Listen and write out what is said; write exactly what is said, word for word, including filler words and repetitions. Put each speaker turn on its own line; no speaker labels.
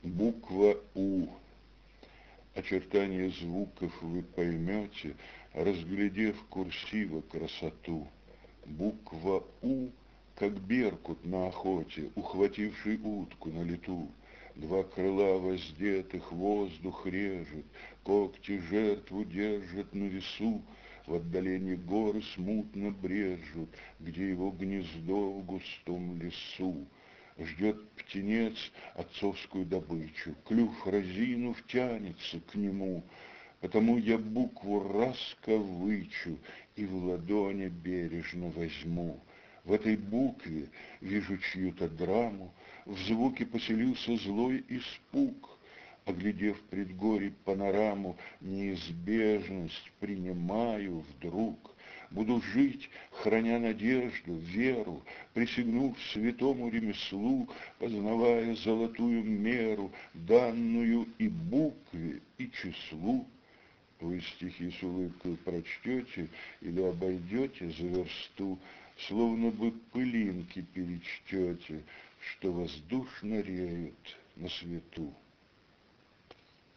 Буква У. Очертания звуков вы поймете, разглядев курсива красоту. Буква У, как беркут на охоте, ухвативший утку на лету. Два крыла воздетых воздух режет, когти жертву держат на весу. В отдалении горы смутно брежут, где его гнездо в густом лесу. Ждет птенец отцовскую добычу, клюв разинув тянется к нему, потому я букву расковычу и в ладони бережно возьму. В этой букве вижу чью-то драму, в звуке поселился злой испуг. Оглядев предгорий панораму, неизбежность принимаю вдруг. Буду жить, храня надежду, веру, присягнув святому ремеслу, познавая золотую меру, данную и букве, и числу. Вы стихи с улыбкой прочтете или обойдете за версту, словно бы пылинки перечтете, что воздушно реют на свету.